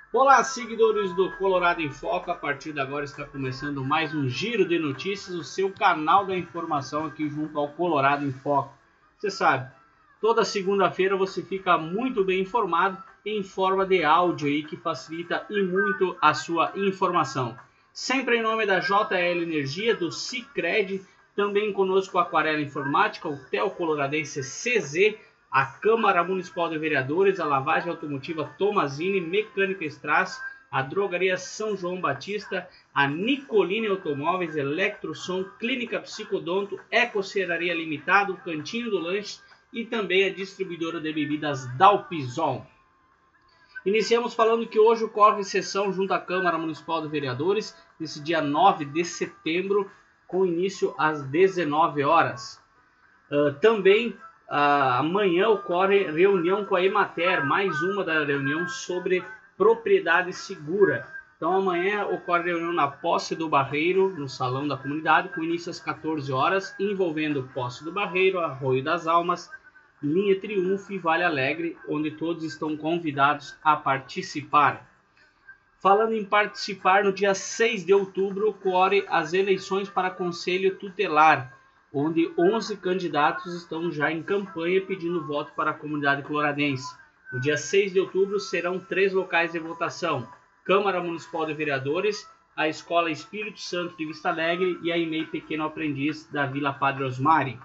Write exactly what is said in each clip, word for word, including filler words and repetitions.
Olá, seguidores do Colorado em Foco. A partir de agora está começando mais um Giro de Notícias, o seu canal da informação aqui junto ao Colorado em Foco. Você sabe, toda segunda-feira você fica muito bem informado em forma de áudio aí que facilita e muito a sua informação. Sempre em nome da J L Energia, do Sicredi, também conosco a Aquarela Informática, o Tel Coloradense C Z, a Câmara Municipal de Vereadores, a Lavagem Automotiva Tomazini, Mecânica Strass, a Drogaria São João Batista, a Nicolini Automóveis, Eletrosom, Clínica Psicodonto, Ecocerraria Limitada, o Cantinho do Lanche e também a distribuidora de bebidas Dalpizol. Iniciamos falando que hoje ocorre sessão junto à Câmara Municipal de Vereadores, nesse dia nove de setembro, com início às dezenove horas. Uh, também Uh, amanhã ocorre reunião com a Emater, mais uma da reunião sobre propriedade segura. Então amanhã ocorre reunião na Posse do Barreiro, no Salão da Comunidade, com início às quatorze horas, envolvendo Posse do Barreiro, Arroio das Almas, Linha Triunfo e Vale Alegre, onde todos estão convidados a participar. Falando em participar, no dia seis de outubro ocorre as eleições para Conselho Tutelar, onde onze candidatos estão já em campanha pedindo voto para a comunidade coloradense. No dia seis de outubro serão três locais de votação: Câmara Municipal de Vereadores, a Escola Espírito Santo de Vista Alegre e a E M E I Pequeno Aprendiz da Vila Padre Osmari.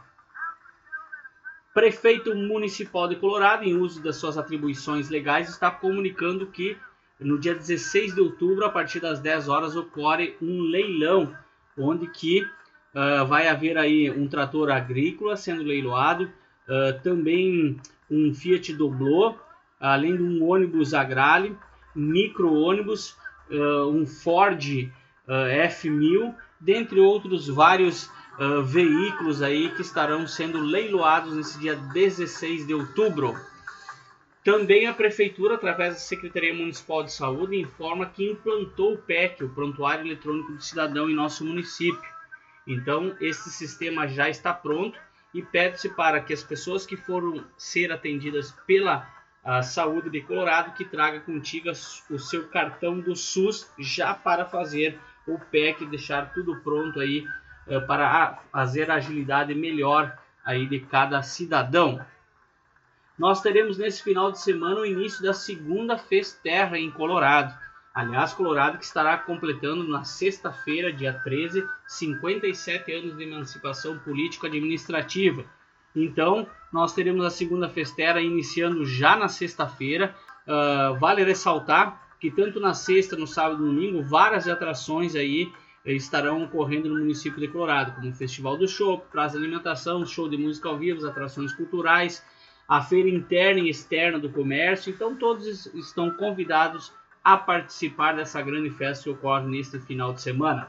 Prefeito Municipal de Colorado, em uso das suas atribuições legais, está comunicando que no dia dezesseis de outubro, a partir das dez horas, ocorre um leilão, onde que Uh, vai haver aí um trator agrícola sendo leiloado, uh, também um Fiat Doblô, além de um ônibus Agrale, micro-ônibus, uh, um Ford uh, F mil, dentre outros vários uh, veículos aí que estarão sendo leiloados nesse dia dezesseis de outubro. Também a Prefeitura, através da Secretaria Municipal de Saúde, informa que implantou o P E C, o Prontuário Eletrônico do Cidadão, em nosso município. Então, esse sistema já está pronto e pede-se para que as pessoas que foram ser atendidas pela a, saúde de Colorado, que traga contigo o seu cartão do SUS já para fazer o P E C e deixar tudo pronto aí uh, para a, fazer a agilidade melhor aí de cada cidadão. Nós teremos nesse final de semana o início da segunda Festerra em Colorado. Aliás, Colorado que estará completando na sexta-feira, dia treze, cinquenta e sete anos de emancipação político-administrativa. Então, nós teremos a segunda Festerra iniciando já na sexta-feira. Uh, vale ressaltar que tanto na sexta, no sábado e no domingo, várias atrações aí estarão ocorrendo no município de Colorado, como o Festival do Show, Praça de Alimentação, show de música ao vivo, atrações culturais, a feira interna e externa do comércio. Então, todos estão convidados a participar dessa grande festa que ocorre neste final de semana.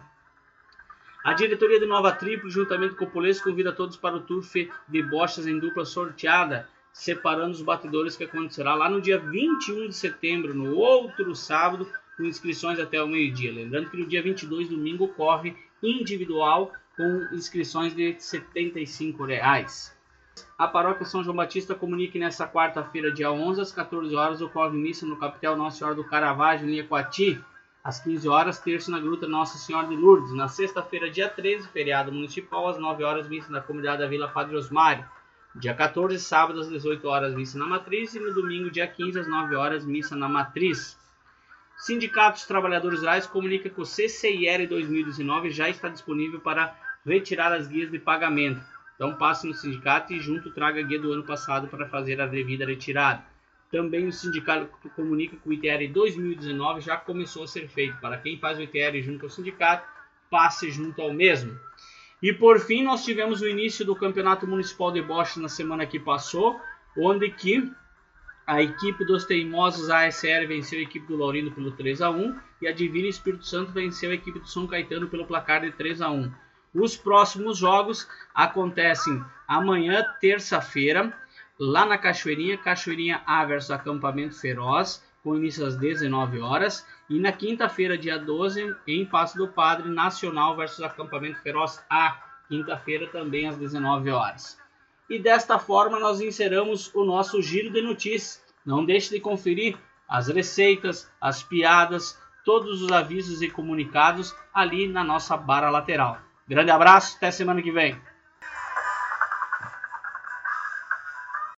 A diretoria de Nova Triplo, juntamente com o Polês, convida todos para o turf de bochas em dupla sorteada, separando os batedores, que acontecerá lá no dia vinte e um de setembro, no outro sábado, com inscrições até o meio-dia. Lembrando que no dia vinte e dois, domingo, ocorre individual, com inscrições de setenta e cinco reais. A Paróquia São João Batista comunica que nesta quarta-feira, dia onze, às quatorze horas, ocorre missa no Capitel Nossa Senhora do Caravaggio, em Equati. Às quinze horas, terço na Gruta Nossa Senhora de Lourdes. Na sexta-feira, dia treze, feriado municipal, às nove horas, missa na comunidade da Vila Padre Osmari. Dia quatorze, sábado, às dezoito horas, missa na Matriz. E no domingo, dia quinze, às nove horas, missa na Matriz. Sindicato dos Trabalhadores Rurais comunica que o C C I R dois mil e dezenove já está disponível para retirar as guias de pagamento. Então passe no sindicato e junto traga a guia do ano passado para fazer a devida retirada. Também o sindicato comunica que o I T R dois mil e dezenove já começou a ser feito. Para quem faz o I T R junto ao sindicato, passe junto ao mesmo. E por fim, nós tivemos o início do Campeonato Municipal de Bocha na semana que passou, onde que a equipe dos Teimosos A S R venceu a equipe do Laurindo pelo três a um e a Divina Espírito Santo venceu a equipe do São Caetano pelo placar de três a um. Os próximos jogos acontecem amanhã, terça-feira, lá na Cachoeirinha, Cachoeirinha A versus Acampamento Feroz, com início às dezenove horas. E na quinta-feira, dia doze, em Passo do Padre, Nacional versus Acampamento Feroz A, quinta-feira também às dezenove horas. E desta forma nós encerramos o nosso giro de notícias. Não deixe de conferir as receitas, as piadas, todos os avisos e comunicados ali na nossa barra lateral. Grande abraço, até semana que vem.